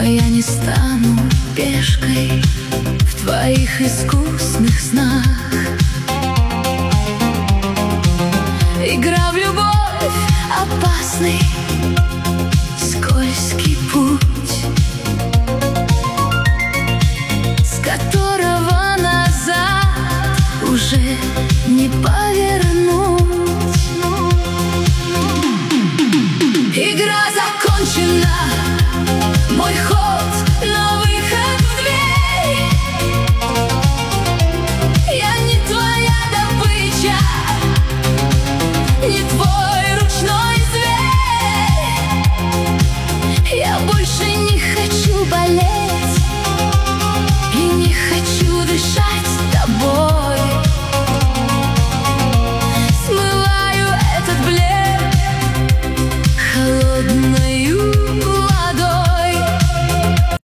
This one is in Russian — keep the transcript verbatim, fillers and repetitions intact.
но я не стану пешкой в твоих искусных снах. Игра в любовь — опасный, скользкий путь, с которого назад уже не повернуть. Игра закончена, мой ход на выход в дверь. Я не твоя добыча, не твой ручной зверь. Я больше не хочу болеть.